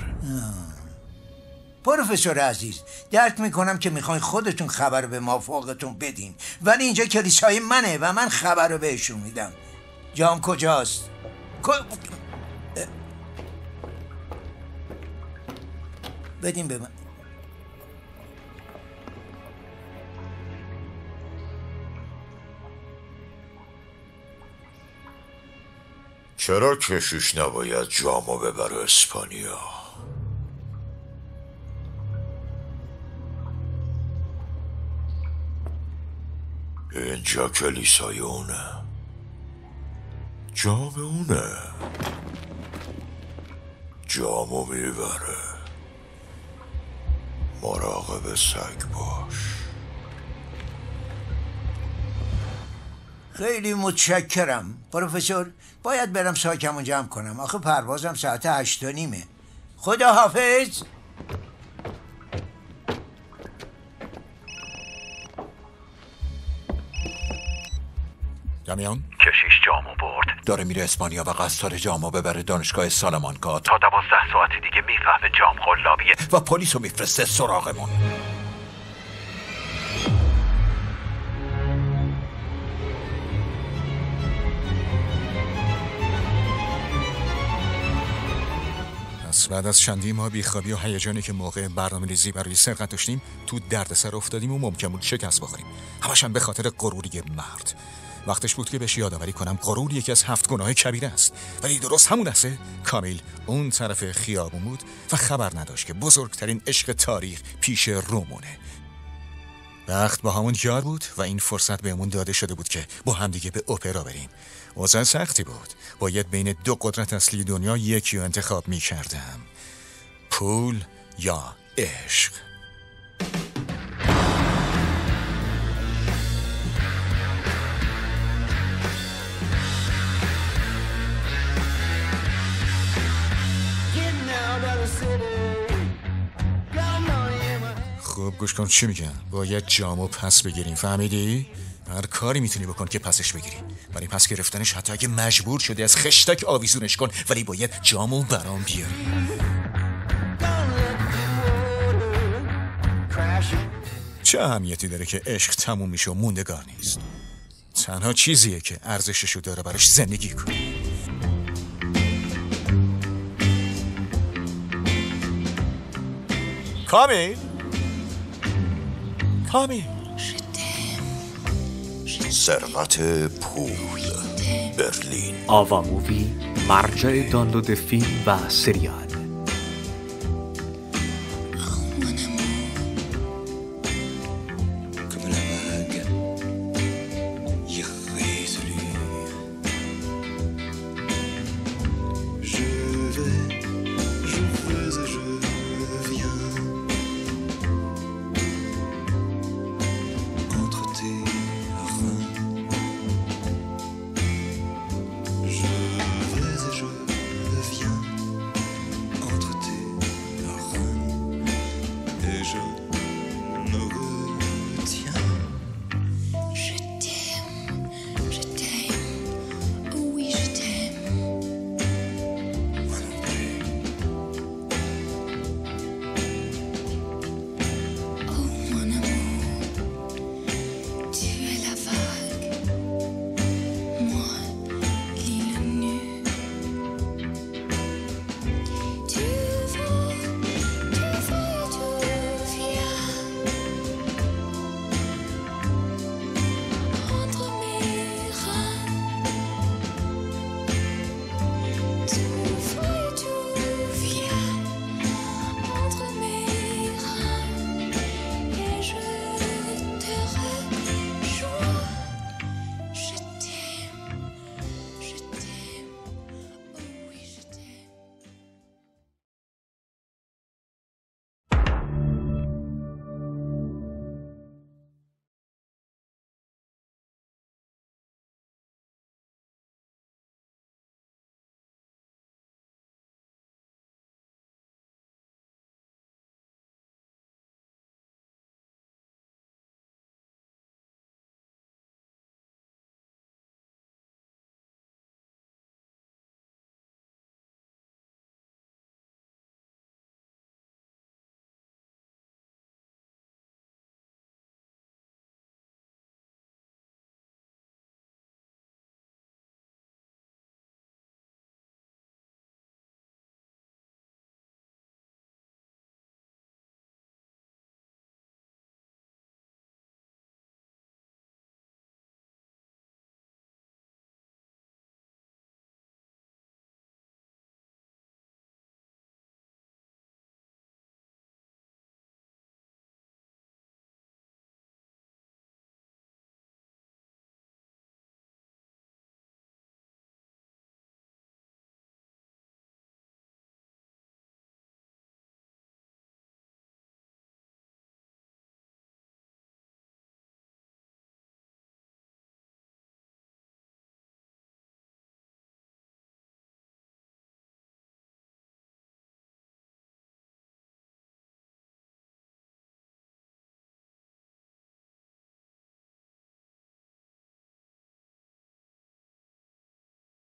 [SPEAKER 9] پروفسور عزیز، درک میکنم که میخواین خودتون خبر به ما فوقتون بدین، ولی اینجا کلیسای منه و من خبر رو بهشون میدم. جام کجاست؟ ک... بدین به من.
[SPEAKER 17] چرا کشیش نباید جامو ببره اسپانیا؟ اینجا کلیسای اونه، جام اونه، جامو میبره. مراقب سگ باش.
[SPEAKER 9] خیلی متشکرم پروفسور. باید برم ساکمو جمع کنم، آخه پروازم ساعت هشت و نیمه. خدا حافظ.
[SPEAKER 2] دامیان؟
[SPEAKER 18] کشیش جامو برد.
[SPEAKER 8] داره میره اسپانیا و قصد داره جامو ببره دانشگاه سالامانکا.
[SPEAKER 18] تا دوازده ساعت دیگه میفهمه جام قلابیه
[SPEAKER 8] و پلیسو میفرسته سراغمون.
[SPEAKER 2] پس بعد از چندی ماه بیخوابی و هیجانی که موقع برنامه‌ریزی برای سرقت داشتیم، تو دردسر افتادیم و ممکن بود شکست بخوریم. همش هم به خاطر غروری مرد. وقتش بود که بهش یادآوری کنم غرور یکی از هفت گناه کبیره است. ولی درست همون لحظه کامیل اون طرف خیابون بود و خبر نداشت که بزرگترین عشق تاریخ پیش رومونه. وقت با همون یار بود و این فرصت بهمون داده شده بود که با همدیگه به اپرا بریم. اوضاع سختی بود. باید بین دو قدرت اصلی دنیا یکی رو انتخاب می کردم. پول یا عشق. خوب گوش کن چی میگم. باید جامو پس بگیریم، فهمیدی؟ هر کاری میتونی بکن که پسش بگیری. برای پس گرفتنش حتی اگه مجبور شده از خشتک آویزونش کن، ولی باید جامو برام بیاری. چه اهمیتی داره که عشق تموم میشه و موندگار نیست؟ تنها چیزیه که ارزششو داره براش زندگی کنی. کامیل کامیل
[SPEAKER 17] ثروت پول برلین.
[SPEAKER 19] آوا مووی، مرجع دانلود فیلم و سریال.
[SPEAKER 6] je